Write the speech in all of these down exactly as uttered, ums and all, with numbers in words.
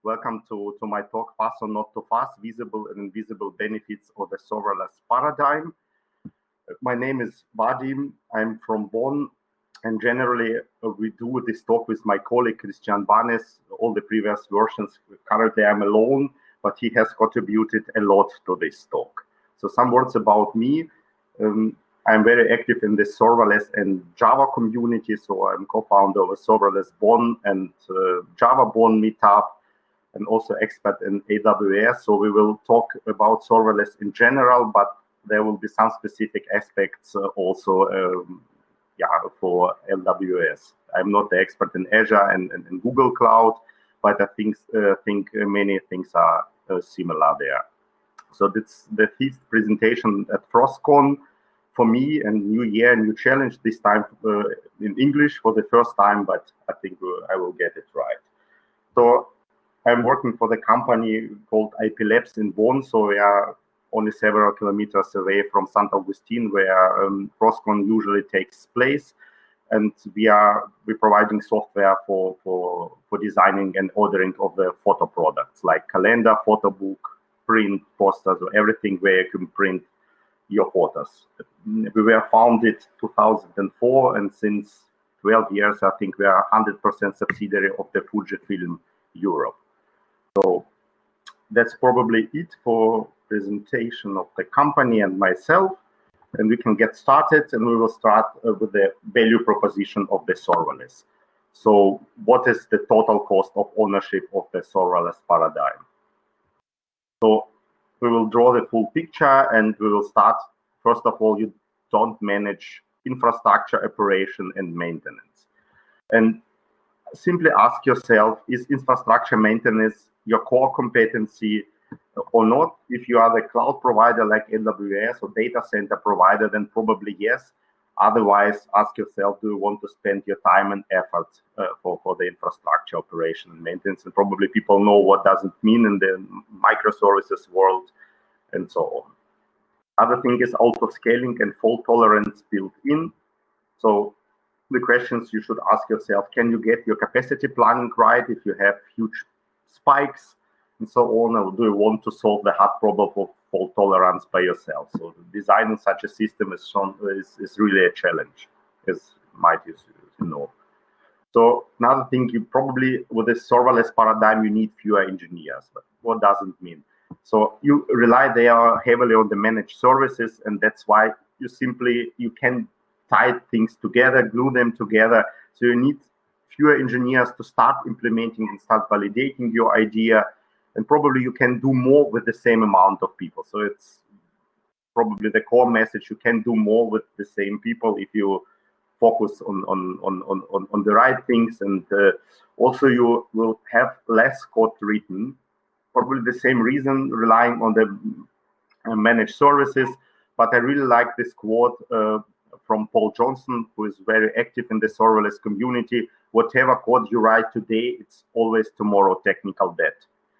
Welcome to, to my talk, Fast or Not Too Fast, Visible and Invisible Benefits of the Serverless Paradigm. My name is Vadim, I'm from Bonn, and generally uh, we do this talk with my colleague Christian Banes, all the previous versions. Currently I'm alone, but he has contributed a lot to this talk. So some words about me. Um, I'm very active in the serverless and Java community, so I'm co-founder of a Serverless Bonn and uh, Java Bonn meetup, and also expert in A W S. So we will talk about serverless in general, but there will be some specific aspects uh, also um, yeah, for A W S. I'm not the expert in Azure and, and, and Google Cloud, but I think, uh, think many things are uh, similar there. So that's the fifth presentation at FrostCon for me, and new year, new challenge, this time uh, in English for the first time, but I think I will get it right. So I'm working for the company called I P Labs in Bonn, so we are only several kilometers away from Saint Augustine, where um, FrostCon usually takes place, and we are we providing software for for for designing and ordering of the photo products like calendar, photo book, print, posters, or everything where you can print your photos. We were founded two thousand four, and since twelve years, I think we are one hundred percent subsidiary of the Fujifilm Europe. So that's probably it for presentation of the company and myself, and we can get started, and we will start uh, with the value proposition of the serverless. So what is the total cost of ownership of the serverless paradigm? So we will draw the full picture, and we will start. First of all, you don't manage infrastructure operation and maintenance. And simply ask yourself, is infrastructure maintenance your core competency or not? If you are the cloud provider like A W S or data center provider, then probably yes. Otherwise, ask yourself, do you want to spend your time and effort uh, for, for the infrastructure operation and maintenance? And probably people know what does it mean in the microservices world and so on. Other thing is auto-scaling and fault tolerance built in. So the questions you should ask yourself, can you get your capacity planning right if you have huge spikes and so on? Or do you want to solve the hard problem of fault tolerance by yourself? So designing such a system is, shown, is, is really a challenge, as might you know. So another thing, you probably, with this serverless paradigm, you need fewer engineers. But what does it mean? So you rely there heavily on the managed services, and that's why you simply, you can tie things together, glue them together. So you need fewer engineers to start implementing and start validating your idea, and probably you can do more with the same amount of people. So it's probably the core message, you can do more with the same people if you focus on, on, on, on, on the right things, and uh, also you will have less code written, probably the same reason, relying on the uh, managed services. But I really like this quote uh, from Paul Johnson, who is very active in the serverless community. Whatever code you write today, it's always tomorrow technical debt.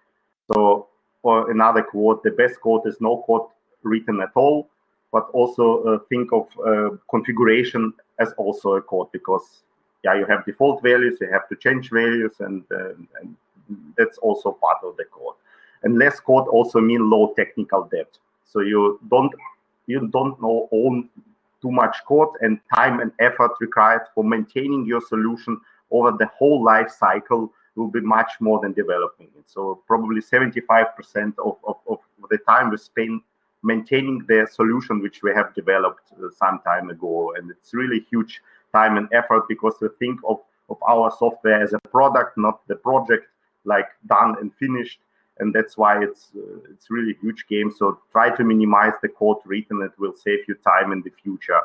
So, or another quote, the best code is no code written at all, but also uh, think of uh, configuration as also a code, because yeah, you have default values, you have to change values, and, uh, and that's also part of the code. And less code also means low technical debt. So you don't you don't know, own too much code, and time and effort required for maintaining your solution over the whole life cycle will be much more than developing it. So probably seventy-five percent of, of, of the time we spend maintaining the solution which we have developed uh, some time ago. And it's really huge time and effort, because we think of, of our software as a product, not the project, like done and finished. And that's why it's uh, it's really a huge game. So try to minimize the code written. It will save you time in the future.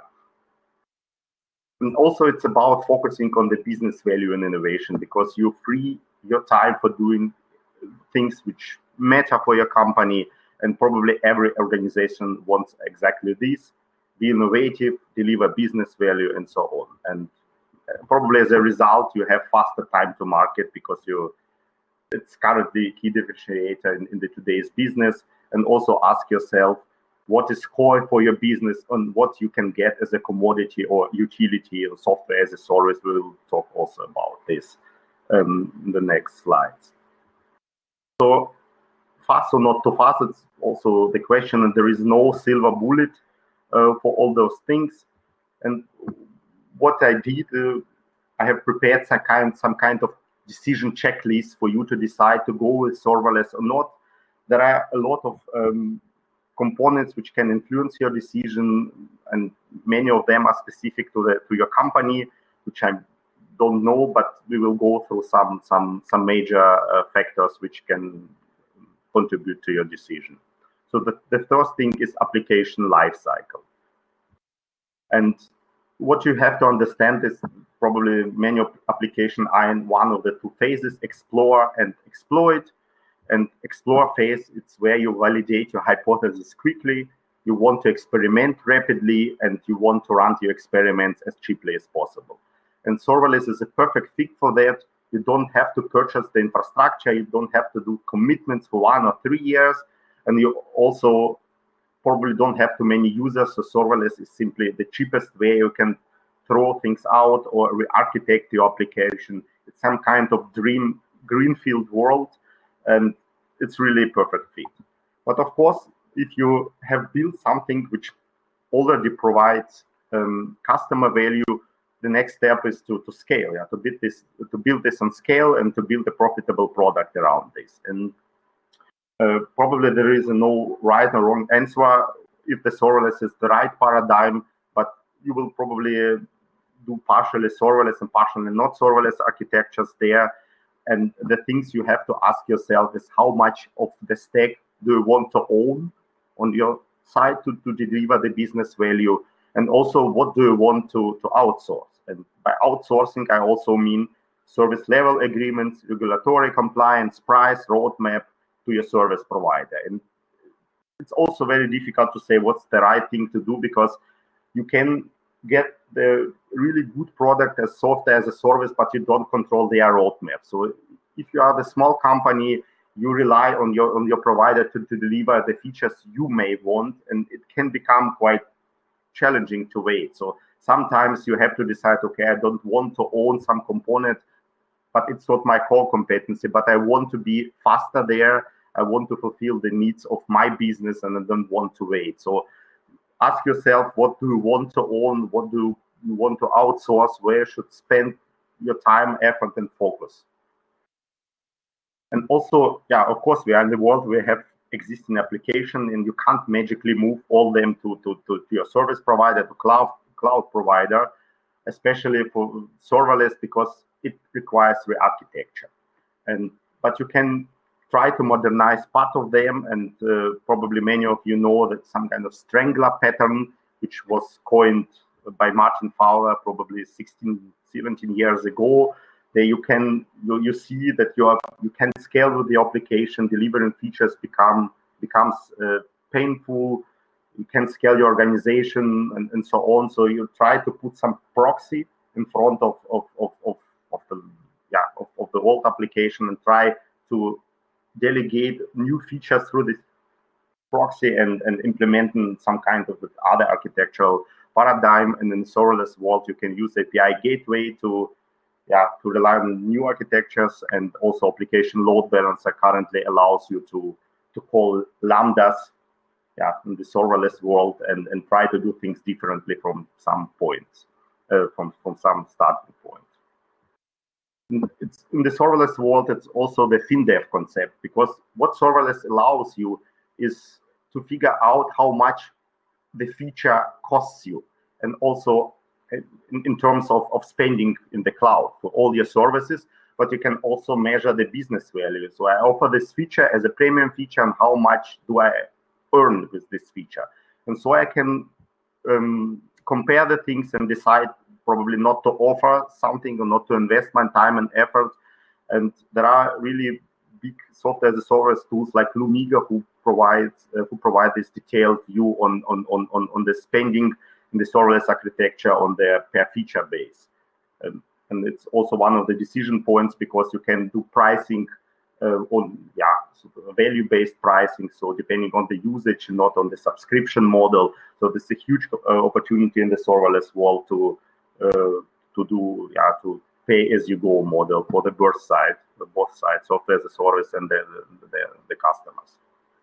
And also it's about focusing on the business value and innovation, because you free your time for doing things which matter for your company. And probably every organization wants exactly this: be innovative, deliver business value, and so on. And probably as a result, you have faster time to market, because you it's currently a key differentiator in, in the today's business. And also ask yourself, what is core for your business and what you can get as a commodity or utility or software as a service. We'll talk also about this um, in the next slides. So fast or not too fast, it's also the question, and there is no silver bullet uh, for all those things. And what I did, uh, I have prepared some kind, some kind of decision checklist for you to decide to go with serverless or not. There are a lot of um, components which can influence your decision, and many of them are specific to the to your company, which I don't know, but we will go through some some some major uh, factors which can contribute to your decision. So the, the first thing is application lifecycle. And what you have to understand is probably many applications are in one of the two phases, explore and exploit. And explore phase, it's where you validate your hypothesis quickly, you want to experiment rapidly, and you want to run your experiments as cheaply as possible. And serverless is a perfect fit for that. You don't have to purchase the infrastructure, you don't have to do commitments for one or three years, and you also probably don't have too many users, so serverless is simply the cheapest way you can throw things out or re-architect your application. It's some kind of dream greenfield world, and it's really a perfect fit. But of course, if you have built something which already provides um, customer value, the next step is to, to scale, yeah, to build this, to build this on scale and to build a profitable product around this. And uh, probably there is no right or wrong answer if the serverless is the right paradigm, but you will probably uh, do partially serverless and partially not serverless architectures there. And the things you have to ask yourself is how much of the stack do you want to own on your side to, to deliver the business value? And also, what do you want to, to outsource? And by outsourcing, I also mean service level agreements, regulatory compliance, price, roadmap to your service provider. And it's also very difficult to say what's the right thing to do, because you can get the really good product as software as a service, but you don't control their roadmap. So if you are the small company, you rely on your on your provider to, to deliver the features you may want, and it can become quite challenging to wait. So sometimes you have to decide, okay, I don't want to own some component, but it's not my core competency, but I want to be faster there. I want to fulfill the needs of my business, and I don't want to wait. So ask yourself, what do you want to own? What do you want to outsource? Where you should spend your time, effort, and focus? And also, yeah, of course, we are in the world where we have existing application, and you can't magically move all them to, to, to, to your service provider, to cloud cloud provider, especially for serverless, because it requires re-architecture. And but you can try to modernize part of them, and uh, probably many of you know that some kind of strangler pattern, which was coined by Martin Fowler probably sixteen, seventeen years ago. There you can you, you see that you are you can scale with the application, delivering features become becomes uh, painful. You can scale your organization and, and so on. So you try to put some proxy in front of of of, of, of the yeah of, of the old application, and try to delegate new features through this proxy and, and implementing some kind of other architectural paradigm. And in the serverless world, you can use A P I gateway to yeah to rely on new architectures, and also application load balancer currently allows you to to call lambdas yeah in the serverless world, and, and try to do things differently from some points, uh, from, from some starting point. It's in the serverless world, it's also the FinDev concept, because what serverless allows you is to figure out how much the feature costs you, and also in, in terms of, of spending in the cloud for all your services, but you can also measure the business value. So I offer this feature as a premium feature, and how much do I earn with this feature? And so I can um, compare the things and decide probably not to offer something or not to invest my time and effort. And there are really big software as a service tools like Lumiga who provides uh, who provide this detailed view on on on on, on the spending in the serverless architecture on their per feature base. Um, and it's also one of the decision points, because you can do pricing uh, on yeah sort of value-based pricing. So depending on the usage, not on the subscription model. So this is a huge uh, opportunity in the serverless world to uh, to do yeah to pay as you go model for the burst side both sides, software as a service and the, the, the customers.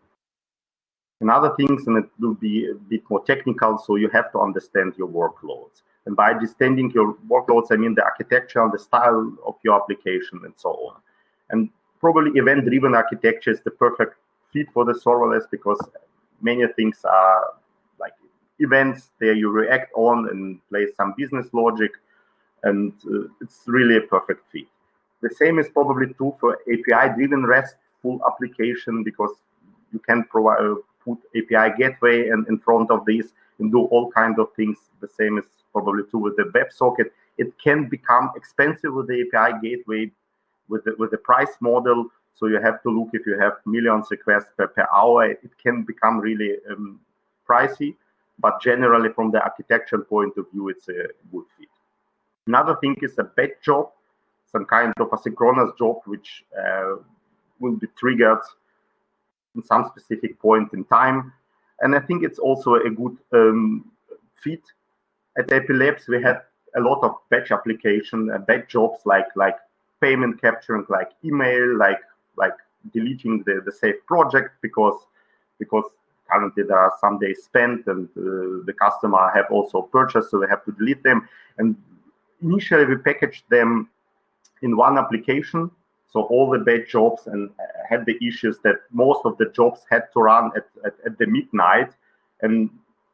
Another things, and it will be a bit more technical, so you have to understand your workloads. And by understanding your workloads, I mean the architecture, the style of your application, and so on. And probably event-driven architecture is the perfect fit for the serverless, because many things are like events there you react on and play some business logic, and uh, it's really a perfect fit. The same is probably true for A P I-driven RESTful application, because you can provide uh, put A P I gateway and in front of this and do all kinds of things. The same is probably true with the WebSocket. It can become expensive with the A P I gateway, with the, with the price model. So you have to look, if you have millions requests per, per hour, it can become really um, pricey. But generally, from the architectural point of view, it's a good fit. Another thing is a batch job, some kind of asynchronous job, which uh, will be triggered in some specific point in time. And I think it's also a good um, fit. At A P I Labs, we had a lot of batch application, uh, batch jobs like like payment capturing, like email, like like deleting the, the saved project, because because currently there are some days spent and uh, the customer have also purchased, so we have to delete them. And initially we packaged them in one application, so all the batch jobs, and had the issues that most of the jobs had to run at, at, at the midnight, and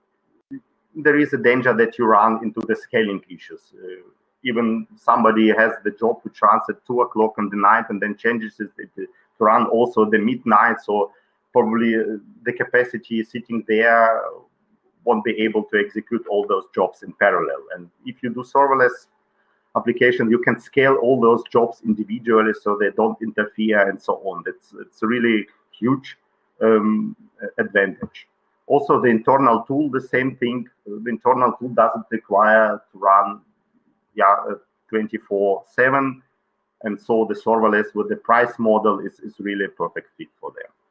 there is a danger that you run into the scaling issues. Uh, even somebody has the job which runs at two o'clock in the night and then changes it to run also the midnight, so probably uh, the capacity sitting there won't be able to execute all those jobs in parallel. And if you do serverless application, you can scale all those jobs individually so they don't interfere and so on. That's it's a really huge um, advantage. Also, the internal tool, the same thing. The internal tool doesn't require to run yeah, twenty-four seven. And so the serverless with the price model is, is really a perfect fit for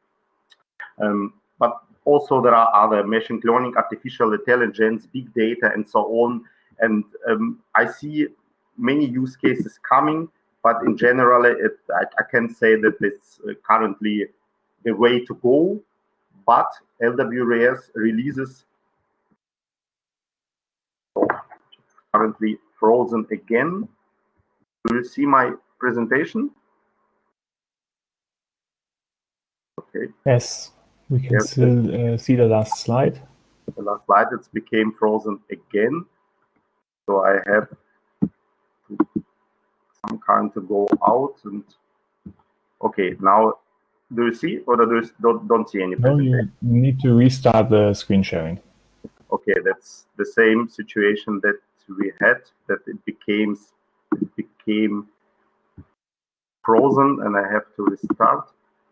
them. Um, but also there are other machine learning, artificial intelligence, big data, and so on. And um, I see many use cases coming, but in general, it, I, I can say that it's currently the way to go. But A W S releases currently frozen again. Do you see my presentation? Okay. Yes, we can yes, still uh, see the last slide. The last slide, it's became frozen again. So I have some kind to go out and okay, now do you see or do you don't, don't see any presentation? No, you need to restart the screen sharing. Okay, that's the same situation that we had, that it became it became frozen and I have to restart.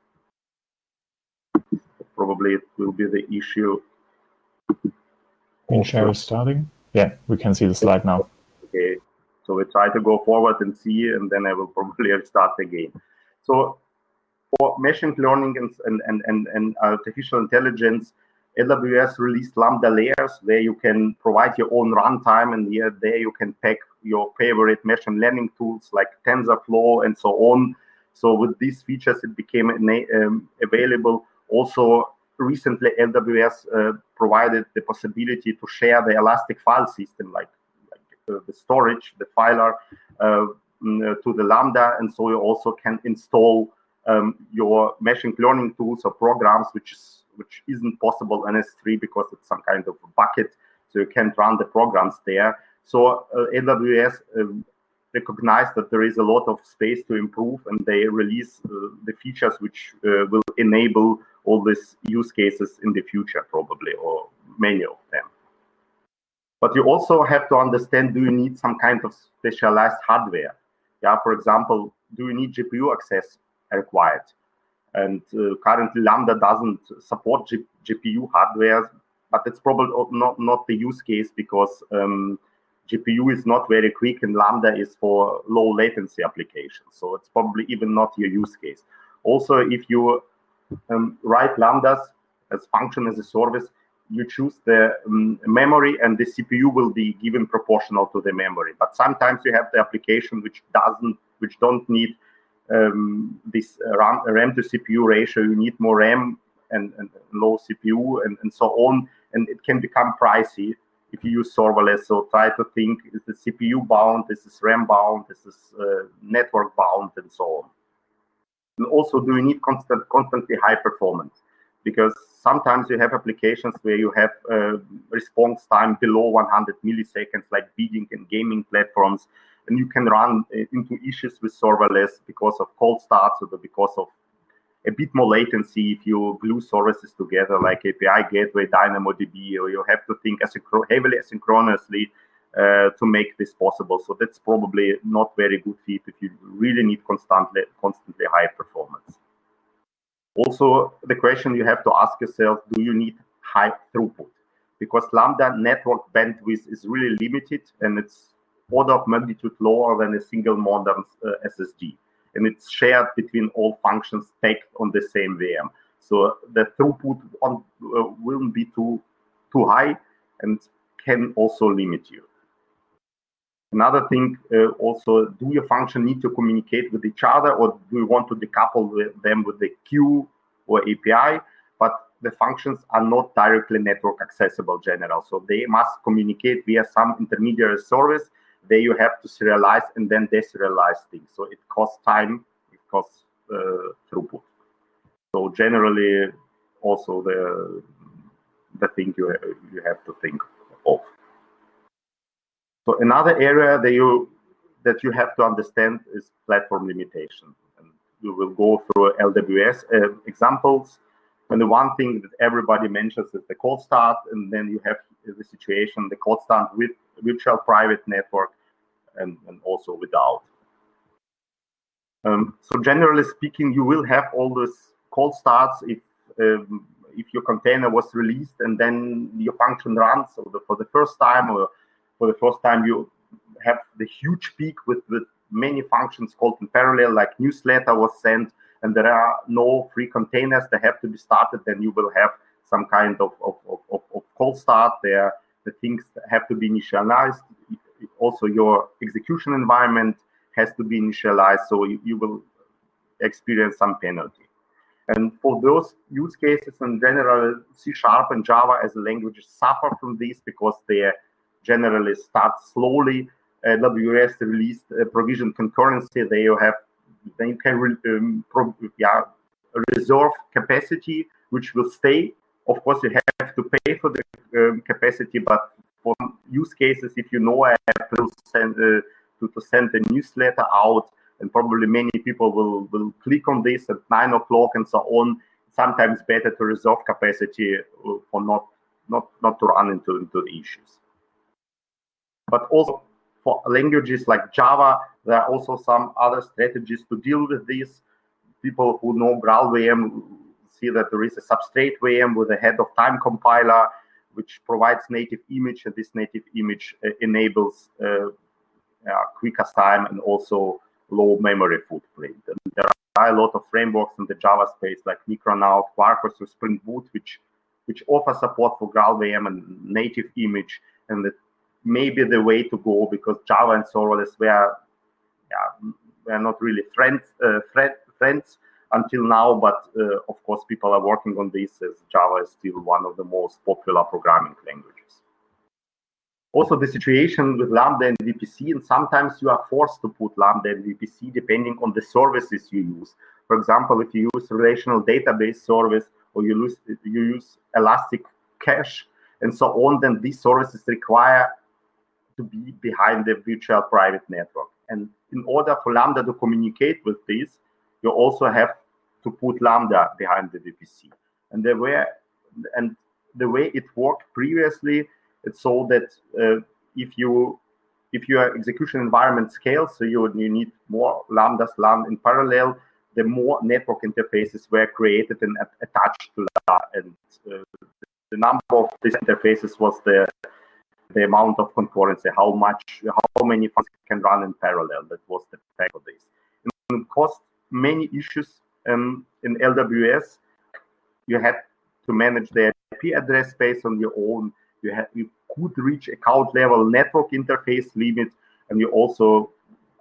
Probably it will be the issue. Screen share is starting. Yeah, we can see the slide now. Okay, so we try to go forward and see, and then I will probably restart again. So for machine learning and and and, and artificial intelligence, A W S released Lambda layers where you can provide your own runtime, and here there you can pack your favorite machine learning tools like TensorFlow and so on. So with these features, it became um, available. Also, recently A W S uh, provided the possibility to share the Elastic file system, like, like uh, the storage, the filer, uh, to the Lambda, and so you also can install um, your machine learning tools or programs, which is which isn't possible in S three because it's some kind of a bucket, so you can't run the programs there. So uh, A W S um, recognized that there is a lot of space to improve, and they release uh, the features which uh, will enable all these use cases in the future, probably, or many of them. But you also have to understand, do you need some kind of specialized hardware? Yeah, for example, do you need G P U access required? And uh, currently Lambda doesn't support G GPU hardware, but it's probably not, not the use case because um, G P U is not very quick and Lambda is for low latency applications. So it's probably even not your use case. Also, if you um, write Lambdas as function as a service, you choose the um, memory and the C P U will be given proportional to the memory. But sometimes you have the application which doesn't, which don't need um, this RAM, RAM to C P U ratio. You need more RAM and, and low C P U and, and so on, and it can become pricey if you use serverless. So try to think, is the C P U bound, is this RAM bound, is this uh, network bound, and so on. And also, do you need constant, constantly high performance? Because sometimes you have applications where you have uh, response time below one hundred milliseconds, like bidding and gaming platforms, and you can run into issues with serverless because of cold starts or because of a bit more latency if you glue services together, like A P I Gateway, DynamoDB, or you have to think asynchro heavily asynchronously uh, to make this possible. So that's probably not very good fit if you really need constantly, constantly high performance. Also, the question you have to ask yourself, do you need high throughput? Because Lambda network bandwidth is really limited, and it's order of magnitude lower than a single modern uh, S S D. And it's shared between all functions stacked on the same V M. So the throughput on, uh, will be too, too high and can also limit you. Another thing, uh, also, do your function need to communicate with each other, or do you want to decouple with them with the queue or A P I? But the functions are not directly network accessible general, so they must communicate via some intermediary service. There you have to serialize and then deserialize things. So it costs time, it costs uh, throughput. So generally, also the the thing you you have to think of. So another area that you that you have to understand is platform limitation. And we will go through L W S uh, examples. And the one thing that everybody mentions is the cold start, and then you have the situation, the cold start with virtual private network and, and also without. Um, so generally speaking, you will have all those cold starts if um, if your container was released and then your function runs so the, for the first time, or for the first time you have the huge peak with, with many functions called in parallel, like newsletter was sent, and there are no free containers that have to be started, then you will have some kind of, of, of, of cold start there. The things have to be initialized. Also, your execution environment has to be initialized, so you, you will experience some penalty. And for those use cases in general, C Sharp and Java as languages suffer from this because they generally start slowly. Uh, W S released uh, provision concurrency. There you have, then you can re, um, pro, yeah, reserve capacity, which will stay. Of course, you have to pay for the um, capacity, but for use cases, if you know I have to send uh, to, to send a newsletter out, and probably many people will will click on this at nine o'clock and so on. Sometimes better to reserve capacity for not not not to run into into the issues. But also for languages like Java, there are also some other strategies to deal with this. People who know GraalVM see that there is a substrate V M with a head of time compiler, which provides native image, and this native image uh, enables uh, uh, quicker time and also low memory footprint. And there are a lot of frameworks in the Java space like Micronaut, Quarkus, or Spring Boot, which which offer support for GraalVM and native image, and that may be the way to go, because Java and serverless were, yeah, were not really friends, uh, friends until now, but uh, of course people are working on this, as Java is still one of the most popular programming languages. Also, the situation with Lambda and V P C, and sometimes you are forced to put Lambda and V P C depending on the services you use. For example, if you use relational database service, or you use, you use Elastic Cache and so on, then these services require to be behind the virtual private network. And in order for Lambda to communicate with this, you also have to put Lambda behind the V P C. And the way, and the way it worked previously, it's so that uh, if you if your execution environment scales, so you you need more Lambdas run in parallel, the more network interfaces were created and attached to that. And uh, the number of these interfaces was the the amount of concurrency, how much, how many functions can run in parallel. That was the fact of this. And it caused many issues um, in L W S. You had to manage the I P address space on your own. You had you could reach account level network interface limit, and you also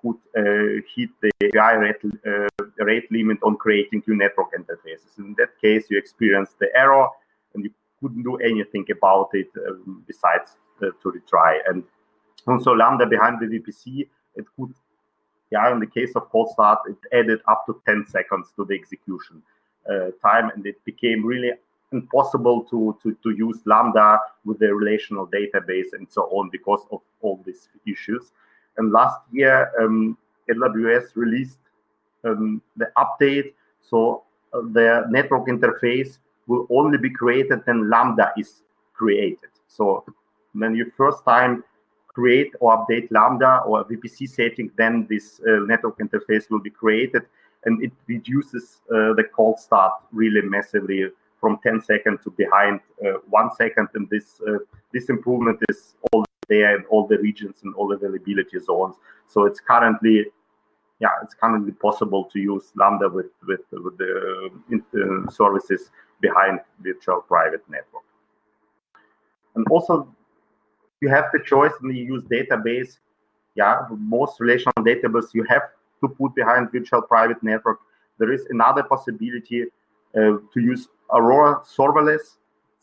could uh, hit the A P I rate, uh, rate limit on creating new network interfaces. In that case, you experienced the error and you couldn't do anything about it um, besides uh, to retry. And also Lambda behind the V P C, it could, yeah, in the case of cold start, it added up to ten seconds to the execution uh, time, and it became really impossible to, to, to use Lambda with the relational database and so on because of all these issues. And last year, um, A W S released um, the update, so uh, the network interface will only be created when Lambda is created. So when you first time create or update Lambda or a V P C setting, then this uh, network interface will be created, and it reduces uh, the cold start really massively from ten seconds to behind uh, one second. And this uh, this improvement is all there in all the regions and all the availability zones. So it's currently, yeah, it's currently possible to use Lambda with with, with the uh, services behind virtual private network. And also, you have the choice when you use database. Yeah, most relational database you have to put behind virtual private network. There is another possibility uh, to use Aurora serverless,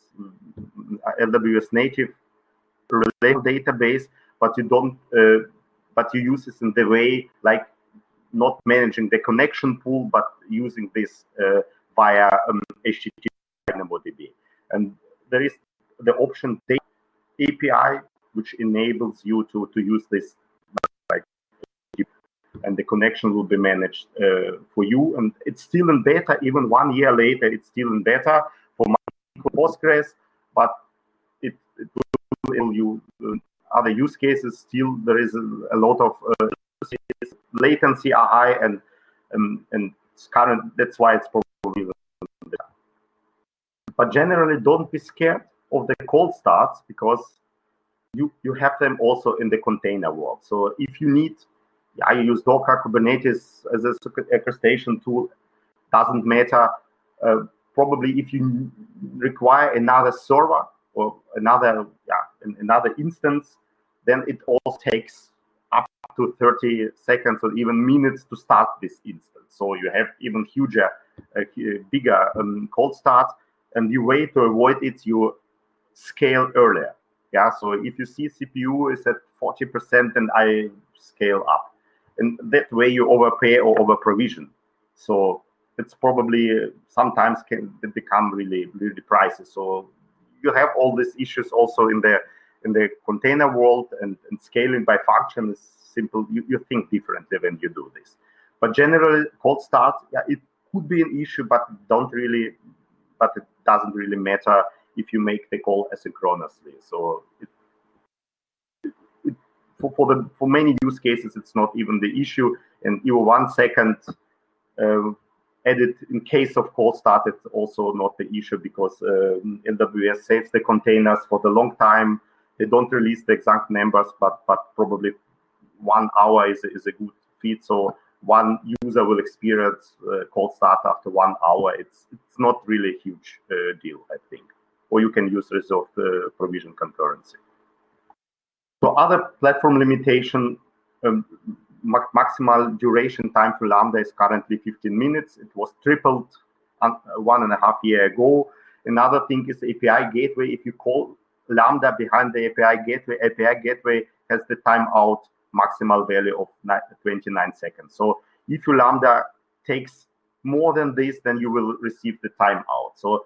A W S native relational database, but you don't, uh, but you use this in the way like not managing the connection pool, but using this uh, via um, H T T P DynamoDB. And there is the option data A P I, which enables you to to use this, like, and the connection will be managed uh, for you. And it's still in beta, even one year later, it's still in beta for Postgres, but it, it will you uh, other use cases. Still, there is a, a lot of uh, latency are high, and um, and it's current. That's why it's probably. But generally, don't be scared of the cold starts, because you you have them also in the container world. So if you need, yeah, you use Docker, Kubernetes as a orchestration tool, doesn't matter. Uh, probably if you require another server or another, yeah, another instance, then it all takes up to thirty seconds or even minutes to start this instance. So you have even huger, uh, bigger um, cold start, and the way to avoid it, you scale earlier. Yeah, so if you see C P U is at forty percent, then I scale up. And that way you overpay or over provision. So it's probably uh, sometimes can become really, really pricey. So you have all these issues also in the in the container world, and, and scaling by function is simple. You, you think differently when you do this. But generally, cold start, yeah, it could be an issue, but don't really, but it doesn't really matter if you make the call asynchronously. So it, it, it, for, for the for many use cases, it's not even the issue. And even one second uh, edit in case of cold start, it's also not the issue, because uh, A W S saves the containers for the long time. They don't release the exact numbers, but but probably one hour is a, is a good feed. So one user will experience uh, cold start after one hour. It's it's not really a huge uh, deal, I think. Or you can use reserved uh, provision concurrency. So other platform limitation, um, ma maximal duration time for Lambda is currently fifteen minutes. It was tripled uh, one and a half year ago. Another thing is A P I gateway. If you call Lambda behind the A P I gateway, A P I gateway has the timeout maximal value of twenty-nine seconds. So if your Lambda takes more than this, then you will receive the timeout. So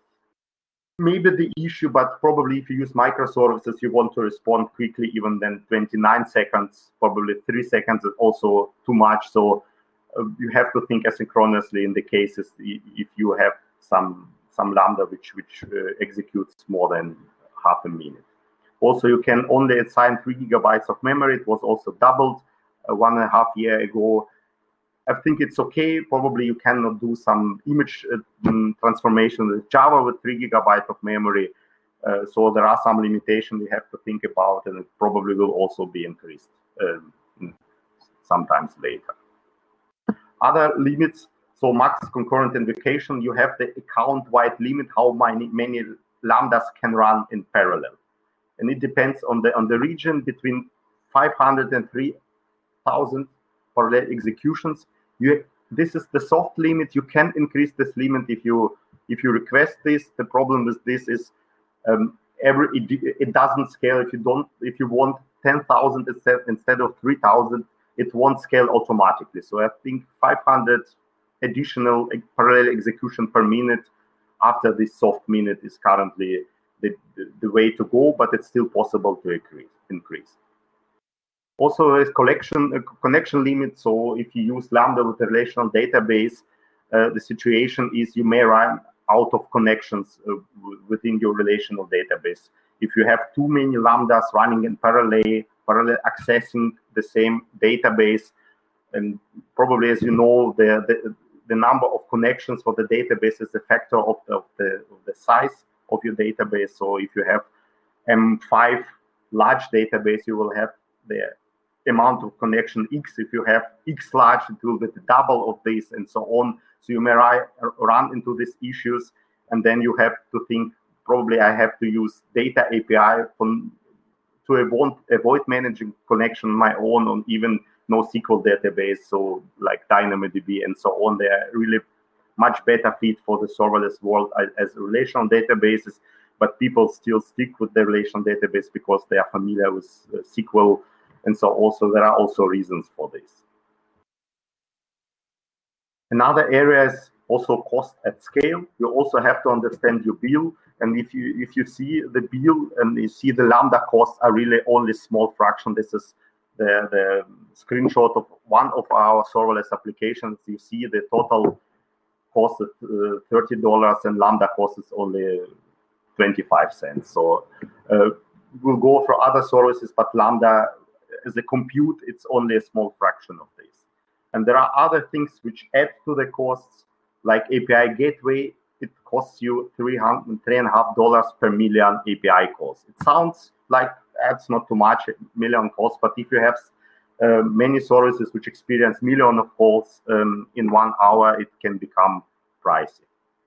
maybe the issue, but probably if you use microservices, you want to respond quickly, even then twenty-nine seconds, probably three seconds is also too much. So uh, you have to think asynchronously in the cases if you have some some Lambda which which uh, executes more than half a minute. Also, you can only assign three gigabytes of memory. It was also doubled uh, one and a half year ago. I think it's okay. Probably you cannot do some image uh, transformation with Java with three gigabytes of memory. Uh, so there are some limitations we have to think about, and it probably will also be increased uh, sometimes later. Other limits, so max concurrent invocation, you have the account-wide limit, how many, many Lambdas can run in parallel. And it depends on the on the region, between five hundred and three thousand parallel executions. You, this is the soft limit. You can increase this limit if you if you request this. The problem with this is um, every it, it doesn't scale. If you don't, if you want ten thousand instead instead of three thousand, it won't scale automatically. So I think five hundred additional parallel execution per minute after this soft minute is currently the, the, the way to go, but it's still possible to increase. increase. Also, there is collection, uh, connection limit. So if you use Lambda with a relational database, uh, the situation is you may run out of connections uh, within your relational database. If you have too many Lambdas running in parallel, parallel accessing the same database, and probably, as you know, the, the, the number of connections for the database is a factor of the, of the, of the size of your database. So if you have M five large database, you will have the amount of connection X. If you have X large, it will be the double of this, and so on. So you may run into these issues, and then you have to think, probably I have to use data A P I from, to avoid, avoid managing connection on my own, on even NoSQL database, so like DynamoDB and so on. They are really much better fit for the serverless world as, as relational databases, but people still stick with the relational database because they are familiar with uh, S Q L, and so also there are also reasons for this. Another area is also cost at scale. You also have to understand your bill, and if you if you see the bill and you see the Lambda costs are really only small fraction. This is the, the screenshot of one of our serverless applications. You see the total cost is uh, thirty dollars, and Lambda cost is only twenty-five cents. So uh, we'll go for other services, but Lambda as a compute, it's only a small fraction of this. And there are other things which add to the costs, like A P I gateway. It costs you three hundred, three and a half dollars per million A P I calls. It sounds like that's not too much, million calls, but if you have uh, many services which experience million of calls um, in one hour, it can become pricey.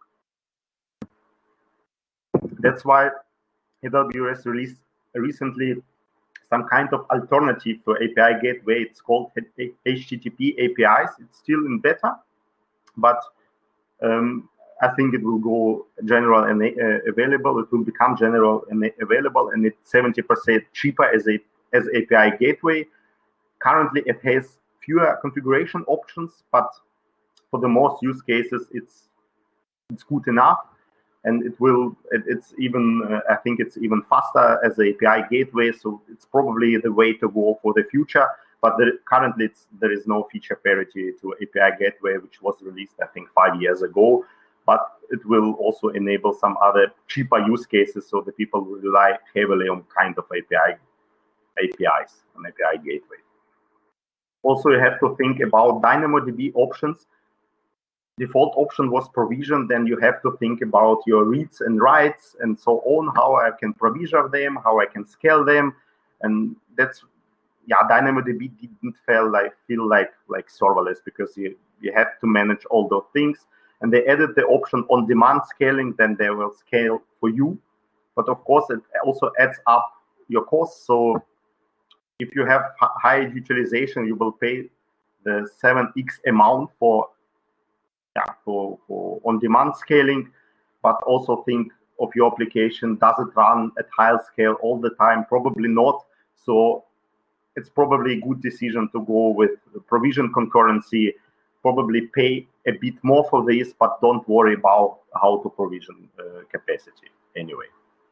That's why A W S released recently some kind of alternative for A P I gateway. It's called H T T P A P Is. It's still in beta, but um, I think it will go general and uh, available. It will become general and available, and it's seventy percent cheaper as a as A P I gateway. Currently, it has fewer configuration options, but for the most use cases, it's it's good enough, and it will. It, it's even uh, I think it's even faster as a A P I gateway. So it's probably the way to go for the future. But there, currently, it's, there is no feature parity to A P I gateway, which was released I think five years ago. But it will also enable some other cheaper use cases, so the people will rely heavily on kind of A P I A P Is, an A P I gateway. Also, you have to think about DynamoDB options. Default option was provisioned, then you have to think about your reads and writes and so on, how I can provision them, how I can scale them, and that's yeah. DynamoDB didn't feel like feel like like serverless because you you had to manage all those things. And they added the option on-demand scaling, then they will scale for you. But of course, it also adds up your costs. So if you have high utilization, you will pay the seven X amount for yeah for, for on-demand scaling. But also think of your application. Does it run at high scale all the time? Probably not. So it's probably a good decision to go with provision concurrency. Probably pay a bit more for this, but don't worry about how to provision uh, capacity anyway.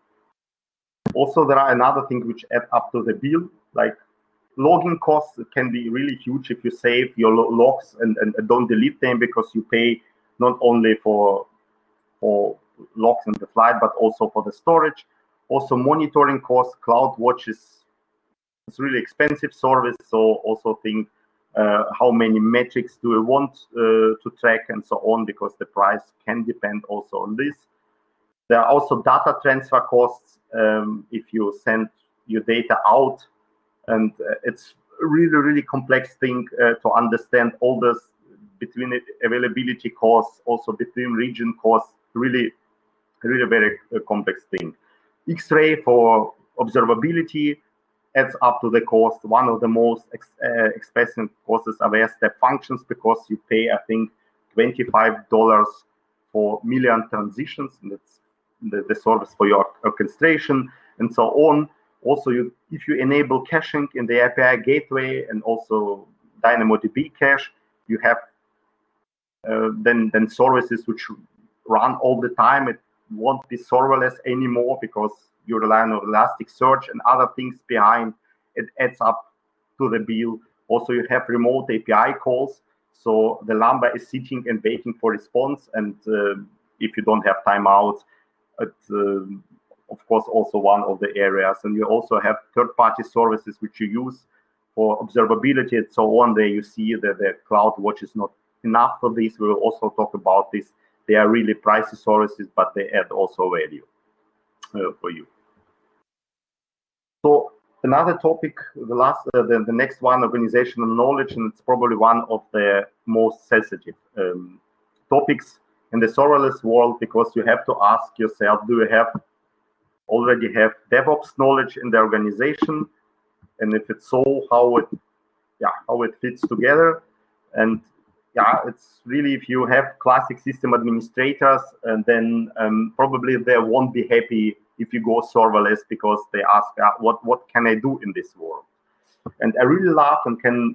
Also, there are another thing which add up to the bill, like logging costs can be really huge if you save your logs and, and don't delete them, because you pay not only for, for logs in the flight, but also for the storage. Also, monitoring costs. CloudWatch is it's really expensive service, so also think Uh, how many metrics do we want uh, to track and so on, because the price can depend also on this. There are also data transfer costs um, if you send your data out, and uh, it's a really, really complex thing uh, to understand all this between availability costs, also between region costs, really, really very uh, complex thing. X-ray for observability. adds up to the cost. One of the most ex, uh, expensive costs are their step functions, because you pay, I think, twenty-five dollars for million transitions, and that's the, the service for your orchestration and so on. Also, you, if you enable caching in the A P I gateway and also DynamoDB cache, you have uh, then then services which run all the time. It won't be serverless anymore because you rely on Elasticsearch and other things behind. It adds up to the bill. Also, you have remote A P I calls, so the Lambda is sitting and waiting for response. And uh, if you don't have timeouts, it's uh, of course also one of the areas. And you also have third-party services which you use for observability and so on. There you see that the CloudWatch is not enough for this. We will also talk about this. They are really pricey services, but they add also value uh, for you. So another topic, the last, uh, the, the next one, organizational knowledge, and it's probably one of the most sensitive um, topics in the serverless world, because you have to ask yourself, do you have already have DevOps knowledge in the organization? And if it's so, how it, yeah, how it fits together? And yeah, it's really, if you have classic system administrators, and then um, probably they won't be happy if you go serverless, because they ask, uh, what what can I do in this world? And I really love and can,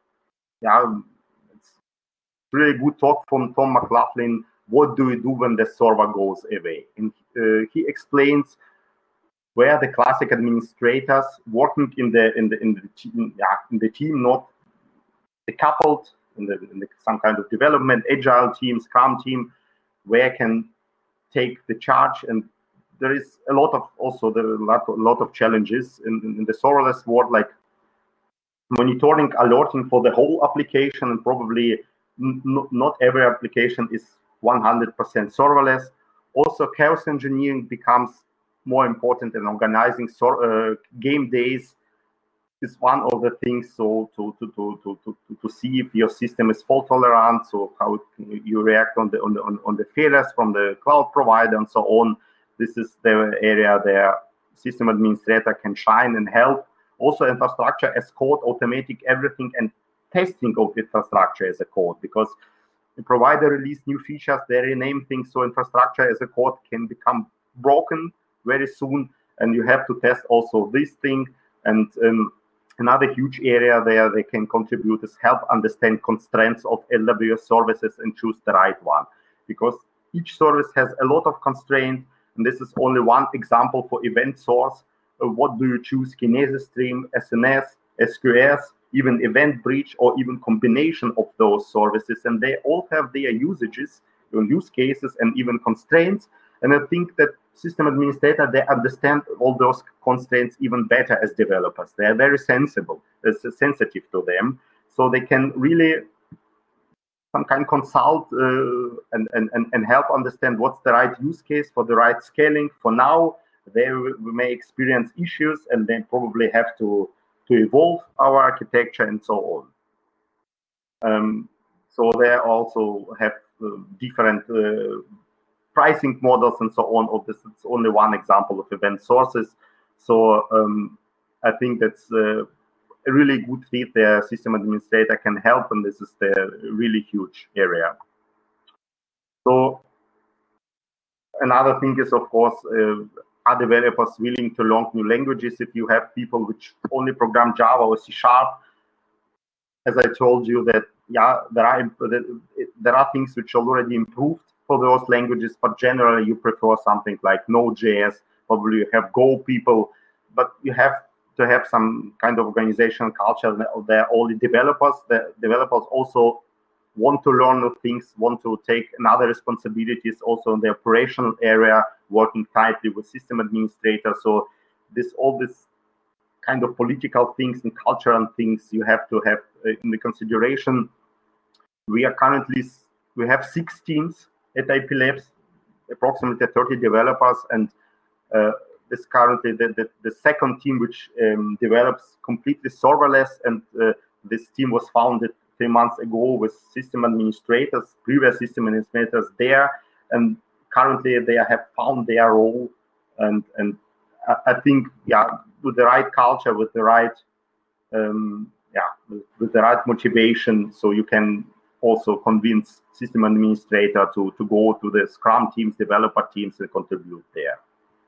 yeah, it's really good talk from Tom McLaughlin. What do you do when the server goes away? And uh, he explains where the classic administrators working in the in the in the team, yeah, in the team, not decoupled in the, in the some kind of development, agile team, Scrum team, where can take the charge. And there is a lot of also there are a lot, a lot of challenges in, in the serverless world, like monitoring, alerting for the whole application, and probably n not every application is one hundred percent serverless. Also, chaos engineering becomes more important in organizing uh, game days is one of the things. So to to to to to, to see if your system is fault tolerant, so how it, you react on the on the on, on the failures from the cloud provider and so on. This is the area there system administrator can shine and help. Also, infrastructure as code, automatic everything, and testing of infrastructure as a code, because the provider release new features, they rename things, so infrastructure as a code can become broken very soon, and you have to test also this thing. And um, another huge area there they can contribute is help understand constraints of L W S services and choose the right one, because each service has a lot of constraints, and this is only one example for event source. Uh, what do you choose? Kinesis stream, S N S, S Q S, even event bridge, or even combination of those services, and they all have their usages, use cases, and even constraints. And I think that system administrator, they understand all those constraints even better as developers. They are very sensible, uh, sensitive to them, so they can really some kind of consult uh, and, and, and help understand what's the right use case for the right scaling. For now, they may experience issues, and they probably have to, to evolve our architecture and so on. Um, so they also have uh, different uh, pricing models and so on. Of this, it's only one example of event sources. So um, I think that's uh, a really good fit there. System administrator can help, and this is the really huge area. So another thing is, of course, uh, are developers willing to learn new languages? If you have people which only program Java or C Sharp, as I told you, that yeah, there are there are things which are already improved for those languages, but generally you prefer something like Node.js. Probably you have Go people, but you have to have some kind of organizational culture. They're only developers. The developers also want to learn new things, want to take another responsibilities also in the operational area, working tightly with system administrators. So this all this kind of political things and cultural things you have to have in the consideration. We are currently, we have six teams at I P Labs, approximately thirty developers, and uh, this currently the, the, the second team which um, develops completely serverless, and uh, this team was founded three months ago with system administrators, previous system administrators there, and currently they have found their role, and and I, I think yeah with the right culture, with the right um, yeah, with, with the right motivation, so you can also convince system administrator to to go to the Scrum teams, developer teams, and contribute there.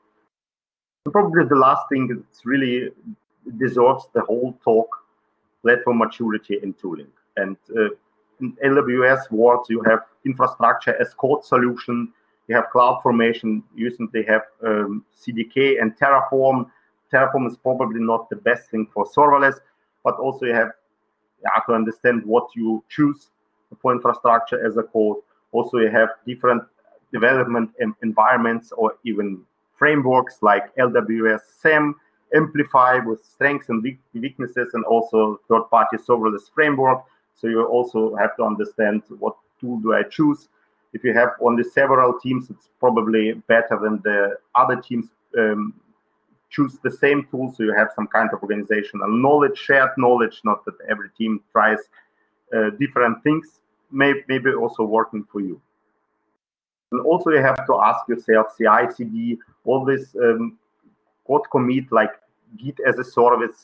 And probably the last thing is really deserves the whole talk: platform maturity and tooling. And uh, in A W S world, you have infrastructure as code solution. You have CloudFormation. Recently have um, C D K and Terraform. Terraform is probably not the best thing for serverless, but also you have yeah, to understand what you choose for infrastructure as a code. Also, you have different development environments or even frameworks like L W S SAM, Amplify with strengths and weaknesses, and also third-party serverless framework. So you also have to understand what tool do I choose. If you have only several teams, it's probably better than the other teams um, choose the same tool, so you have some kind of organizational knowledge, shared knowledge, not that every team tries uh, different things, may, maybe also working for you. And also you have to ask yourself, C I C D, all this um, code commit like Git as a service.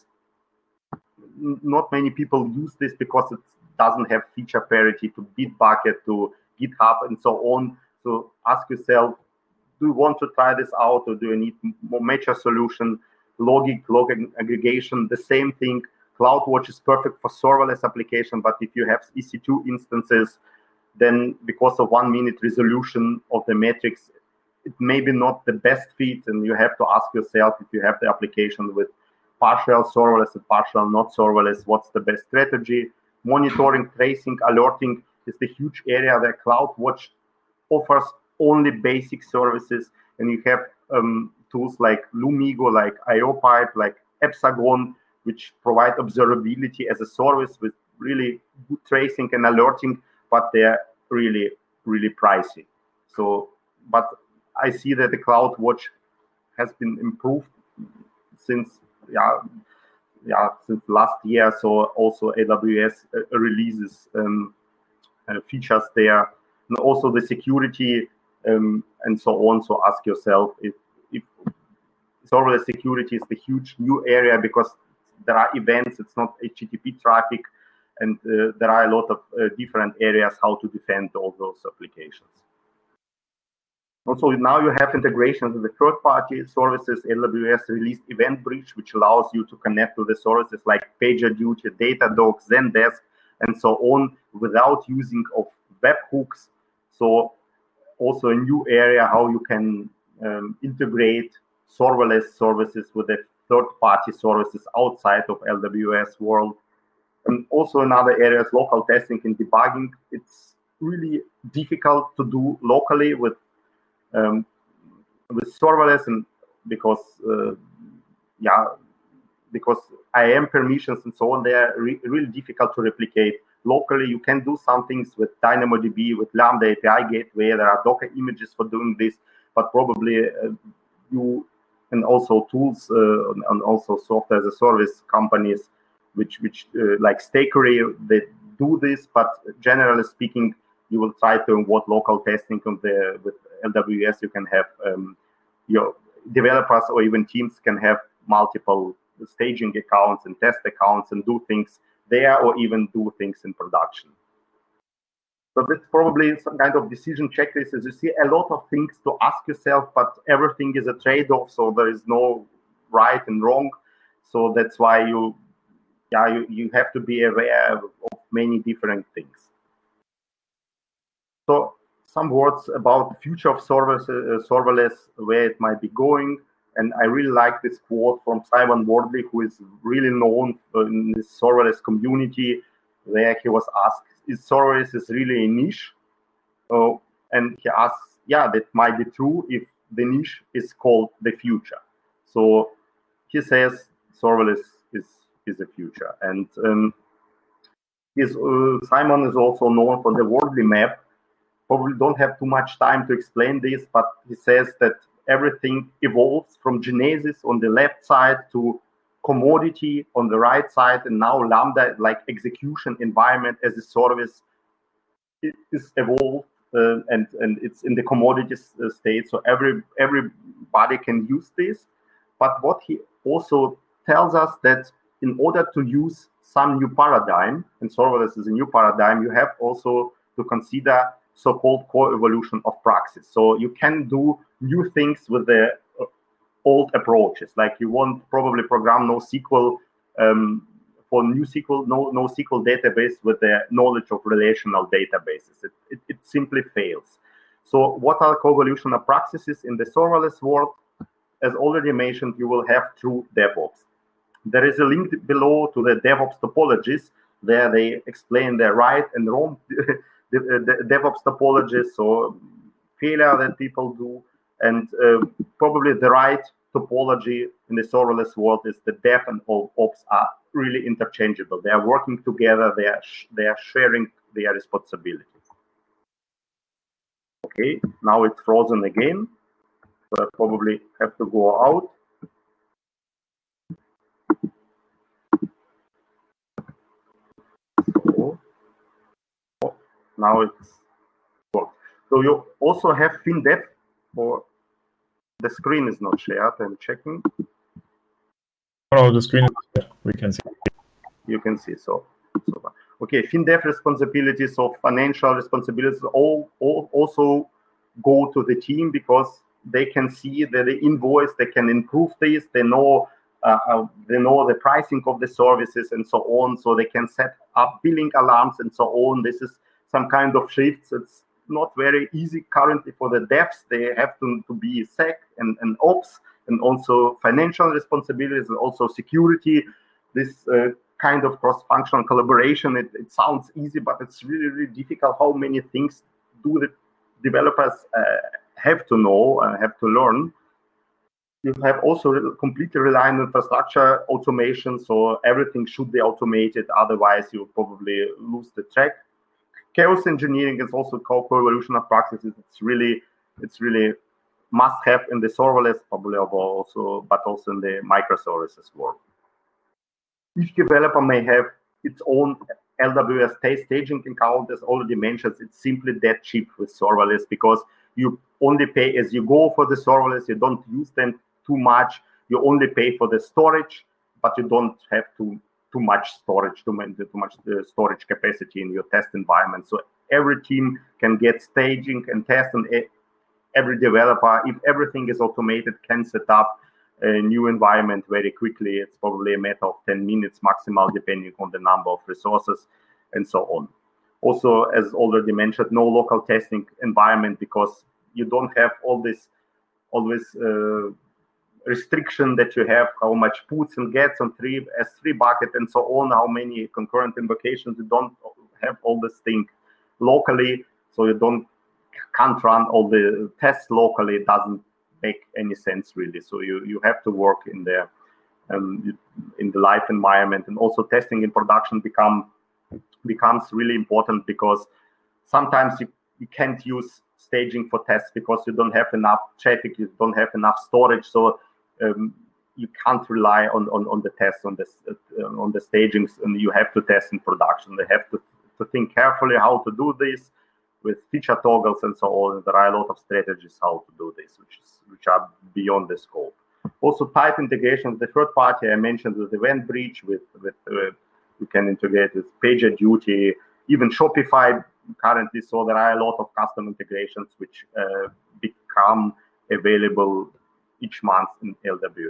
Not many people use this because it doesn't have feature parity to Bitbucket, to GitHub, and so on. So ask yourself, do you want to try this out, or do you need more mature solution? Logic, log aggregation, the same thing. CloudWatch is perfect for serverless application, but if you have E C two instances, then because of one minute resolution of the metrics, it may be not the best fit, and you have to ask yourself, if you have the application with partial serverless and partial not serverless, what's the best strategy? Monitoring, tracing, alerting is the huge area that CloudWatch offers only basic services, and you have um, tools like Lumigo, like IOPipe, like Epsagon, which provide observability as a service with really good tracing and alerting, but they're really, really pricey. So, but I see that the CloudWatch has been improved since, yeah, yeah, since last year. So also A W S uh, releases um, uh, features there, and also the security um, and so on. So ask yourself if, if serverless security is the huge new area, because there are events, it's not H T T P traffic, and uh, there are a lot of uh, different areas how to defend all those applications. Also, now you have integrations with the third-party services. A W S released EventBridge, which allows you to connect to the services like PagerDuty, Datadog, Zendesk, and so on, without using of webhooks. So also a new area how you can um, integrate serverless services with the third-party services outside of L W S world. And also another area is local testing and debugging. It's really difficult to do locally with um, with serverless, and because uh, yeah, because I A M permissions and so on, they are re really difficult to replicate locally. You can do some things with DynamoDB, with Lambda A P I gateway. There are Docker images for doing this, but probably uh, you and also tools uh, and also software as a service companies, which which uh, like Stakery, they do this. But generally speaking, you will try to what local testing on the with L W S. You can have um, your developers or even teams can have multiple staging accounts and test accounts and do things there, or even do things in production. So that's probably some kind of decision checklist. As you see, a lot of things to ask yourself, but everything is a trade-off. So there is no right and wrong. So that's why you, yeah, you, you have to be aware of many different things. So some words about the future of serverless, uh, serverless, where it might be going. And I really like this quote from Simon Wardley, who is really known in the serverless community, where he was asked, is serverless is really a niche? Oh, and he asks, yeah, that might be true if the niche is called the future. So he says serverless is, is the future. And um, his, uh, Simon is also known for the Wardley map. Probably don't have too much time to explain this, but he says that everything evolves from Genesis on the left side to commodity on the right side, and now Lambda, like execution environment as a service, it is evolved uh, and and it's in the commodity state. So every everybody can use this. But what he also tells us that in order to use some new paradigm, and serverless is a new paradigm, you have also to consider so-called co-evolution of praxis. So you can do new things with the old approaches, like you won't probably program NoSQL um, for NewSQL, no, NoSQL database with the knowledge of relational databases. It, it, it simply fails. So what are co-evolution of practices in the serverless world? As already mentioned, you will have true DevOps. There is a link below to the DevOps topologies. There they explain the right and wrong the, the DevOps topologies, so failure that people do, and uh, probably the right topology in the serverless world is the dev and ops are really interchangeable. They are working together. They are they are sharing their responsibilities. Okay, now it's frozen again, so I probably have to go out. So, oh, now it's worked. So you also have FinDev, or the screen is not shared. I'm checking. Oh, the screen is shared. We can see. You can see. So, so okay, FinDev responsibilities, so financial responsibilities, all, all also go to the team because they can see that the invoice, they can improve this, they know uh, uh, they know the pricing of the services and so on, so they can set up billing alarms and so on. This is some kind of shifts. It's not very easy currently for the devs. They have to, to be sec and, and ops, and also financial responsibilities, and also security. This uh, kind of cross-functional collaboration, it, it sounds easy, but it's really, really difficult. How many things do the developers uh, have to know, uh, have to learn? You have also completely reliant infrastructure automation, so everything should be automated, otherwise you probably lose the track. Chaos engineering is also co-evolution of practices. It's really, it's really must-have in the serverless, probably also, but also in the microservices world. Each developer may have its own L W S staging account. As already mentioned, it's simply that cheap with serverless because you only pay as you go for the serverless. You don't use them too much. You only pay for the storage, but you don't have to too much storage, too, many, too much uh, storage capacity in your test environment. So every team can get staging and test, and every developer, if everything is automated, can set up a new environment very quickly. It's probably a matter of ten minutes maximal, depending on the number of resources and so on. Also, as already mentioned, no local testing environment because you don't have all this always uh, restriction that you have, how much puts and gets on three S three bucket and so on, how many concurrent invocations. You don't have all this thing locally, so you don't can't run all the tests locally. It doesn't make any sense really. So you you have to work in the um, in the live environment, and also testing in production become becomes really important because sometimes you, you can't use staging for tests because you don't have enough traffic, you don't have enough storage, so um, you can't rely on, on on the tests on this uh, on the stagings, and you have to test in production. They have to to think carefully how to do this with feature toggles and so on. There are a lot of strategies how to do this, which is which are beyond the scope. Also, type integration with the third party. I mentioned with EventBridge, with with uh, you can integrate with PagerDuty, even Shopify currently. So there are a lot of custom integrations which uh, become available each month in L W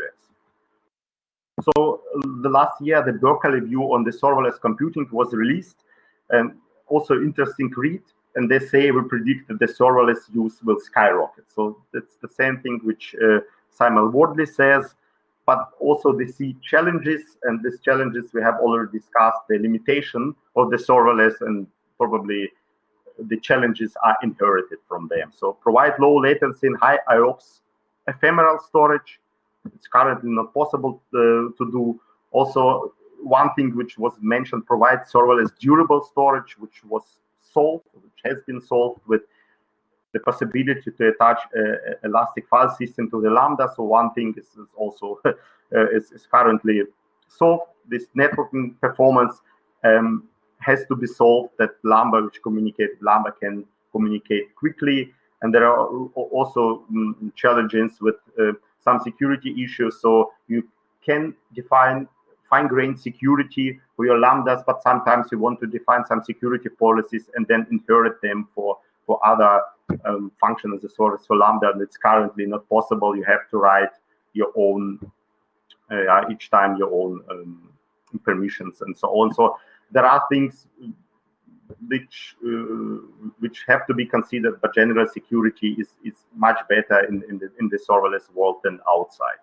S. So the last year, the Berkeley view on the serverless computing was released, and also interesting read. And they say we predict that the serverless use will skyrocket. So that's the same thing which uh, Simon Wardley says, but also they see challenges, and these challenges we have already discussed, the limitation of the serverless, and probably the challenges are inherited from them. So provide low latency and high I O P S ephemeral storage. It's currently not possible to, to do. Also, one thing which was mentioned, provide serverless durable storage, which was solved, which has been solved with the possibility to attach a, a elastic file system to the Lambda. So one thing is, is also uh, is, is currently solved. This networking performance um, has to be solved, that Lambda, which communicate Lambda can communicate quickly. And there are also um, challenges with uh, some security issues. So you can define fine-grained security for your Lambdas, but sometimes you want to define some security policies and then inherit them for, for other um, function as a service for Lambda, and it's currently not possible. You have to write your own, uh, each time your own um, permissions and so on. So there are things which uh, which have to be considered, but general security is, is much better in, in, the, in the serverless world than outside.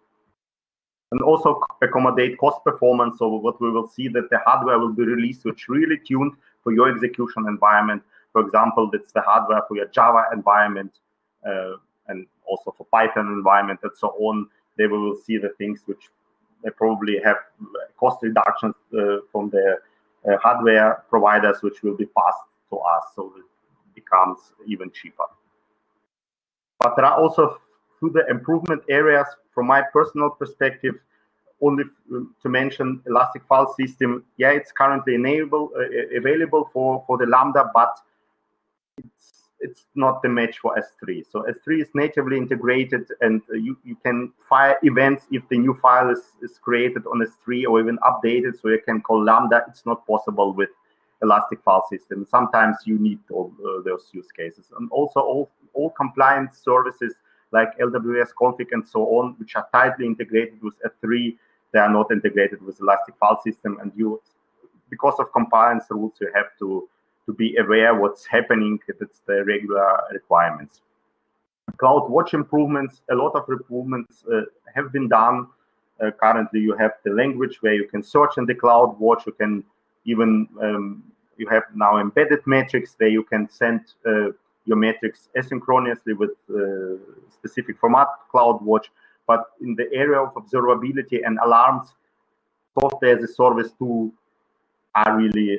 And also accommodate cost performance. So what we will see that the hardware will be released which really tuned for your execution environment. For example, that's the hardware for your Java environment uh, and also for Python environment and so on. They will see the things which they probably have cost reductions uh, from the uh, hardware providers, which will be passed to us, so it becomes even cheaper. But there are also through the improvement areas, from my personal perspective, only to mention Elastic File System. Yeah, it's currently enable, uh, available for, for the Lambda, but it's, it's not the match for S three. So S three is natively integrated, and uh, you, you can fire events if the new file is, is created on S three or even updated, so you can call Lambda. It's not possible with Elastic File System. Sometimes you need all uh, those use cases. And also all, all compliance services like L W S config and so on, which are tightly integrated with S three, they are not integrated with Elastic File System. And you, because of compliance rules, you have to, to be aware what's happening. It's the regular requirements. CloudWatch improvements, a lot of improvements uh, have been done. Uh, currently, you have the language where you can search in the CloudWatch. You can even, um, you have now embedded metrics there. You can send uh, your metrics asynchronously with uh, specific format CloudWatch. But in the area of observability and alarms, software as a service too are really,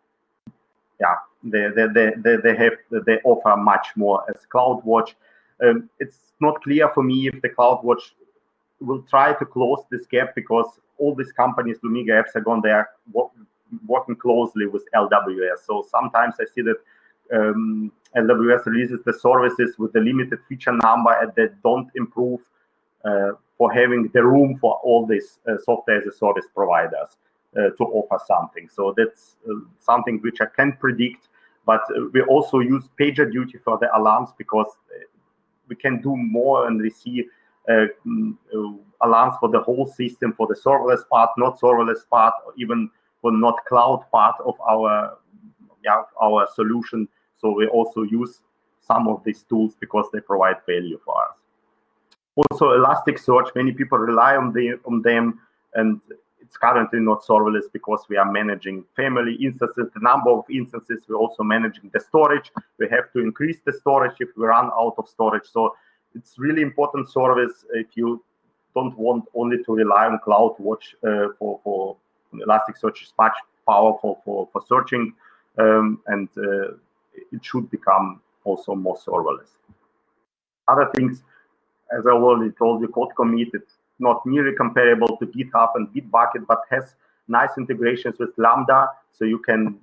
yeah, they they they they, they have they offer much more as CloudWatch. Um, it's not clear for me if the CloudWatch will try to close this gap, because all these companies, Lumiga, Hexagon, they are work, working closely with L W S. So sometimes I see that um, L W S releases the services with a limited feature number, and they don't improve uh, for having the room for all these uh, software as a service providers uh, to offer something. So that's uh, something which I can predict. But uh, we also use PagerDuty for the alarms, because we can do more, and we see uh, uh, alarms for the whole system, for the serverless part, not serverless part, or even for not cloud part of our yeah our solution. So we also use some of these tools because they provide value for us. Also, Elasticsearch, many people rely on the on them, and it's currently not serverless because we are managing family instances, the number of instances. We're also managing the storage. We have to increase the storage if we run out of storage. So it's really important service if you don't want only to rely on CloudWatch uh, for, for Elasticsearch is much powerful for, for searching, um, and uh, it should become also more serverless. Other things, as I already told you, Code Commit, it's not nearly comparable to GitHub and Bitbucket, but has nice integrations with Lambda, so you can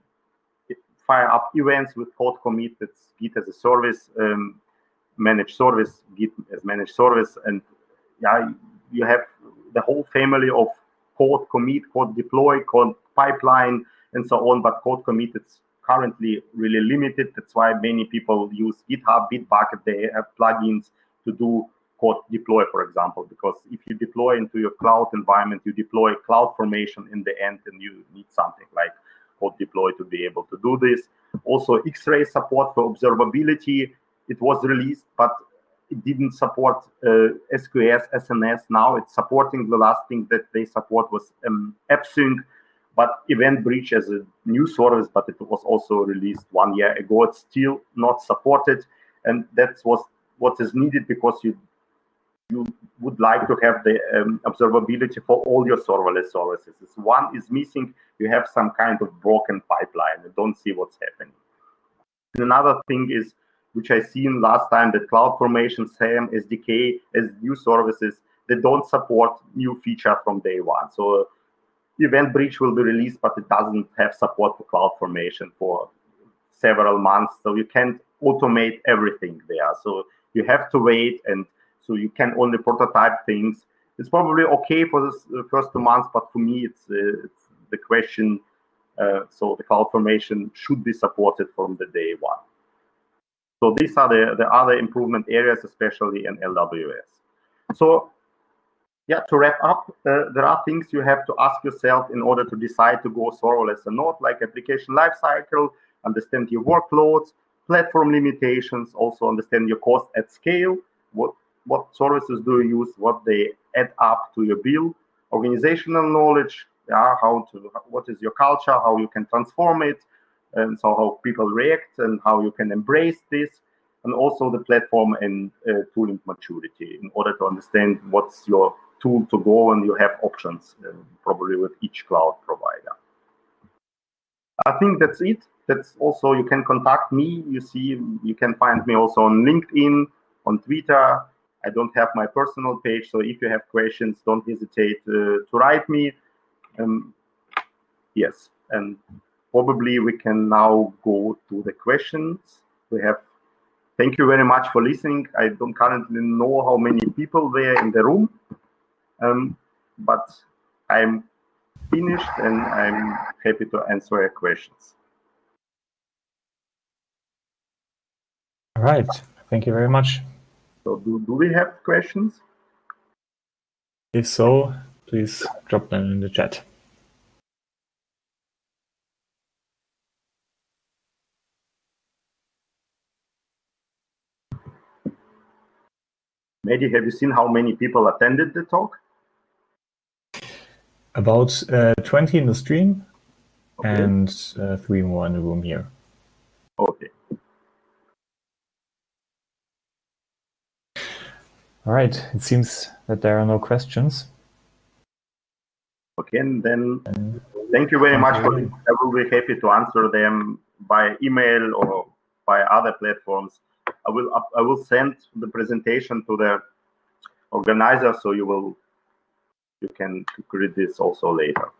fire up events with Code Commit. It's Git as a service, um, managed service, Git as managed service, and yeah, you have the whole family of Code Commit, Code Deploy, Code Pipeline, and so on. But Code Commit is currently really limited. That's why many people use GitHub, Bitbucket. They have plugins to do Code Deploy, for example, because if you deploy into your cloud environment, you deploy CloudFormation in the end, and you need something like Code Deploy to be able to do this. Also, X-Ray support for observability. It was released, but it didn't support uh, S Q S, S N S. Now it's supporting. The last thing that they support was um, AppSync, but Event Bridge as a new service, but it was also released one year ago. It's still not supported, and that's what what is needed, because you you would like to have the um, observability for all your serverless services. If one is missing, you have some kind of broken pipeline. You don't see what's happening. And another thing is, which I seen last time, that CloudFormation, SAM, S D K, as new services, they don't support new feature from day one. So Event Bridge will be released, but it doesn't have support for CloudFormation for several months. So you can't automate everything there. So you have to wait, and so you can only prototype things. it's probably okay for the uh, first two months, but for me, it's, uh, it's the question. Uh, so the cloud formation should be supported from the day one. So these are the, the other improvement areas, especially in L W S. So yeah, to wrap up, uh, there are things you have to ask yourself in order to decide to go serverless or not, like application lifecycle, understand your workloads, platform limitations, also understand your cost at scale, what, what services do you use, what they add up to your bill, organizational knowledge, yeah, how to, what is your culture, how you can transform it, and so how people react and how you can embrace this, and also the platform and uh, tooling maturity in order to understand what's your tool to go, and you have options uh, probably with each cloud provider. I think that's it. That's also, you can contact me. You see, you can find me also on LinkedIn, on Twitter. I don't have my personal page, so if you have questions, don't hesitate uh, to write me. Um, yes, and probably we can now go to the questions. We have, thank you very much for listening. I don't currently know how many people were in the room, um, but I'm finished and I'm happy to answer your questions. All right, thank you very much. So do, do we have questions? If so, please drop them in the chat. Mehdi, have you seen how many people attended the talk? About uh, twenty in the stream, okay. and uh, three more in the room here. Okay. All right, it seems that there are no questions. Okay, and then and thank you very thank much you for this. I will be happy to answer them by email or by other platforms. I will I will send the presentation to the organizer, so you will you can read this also later.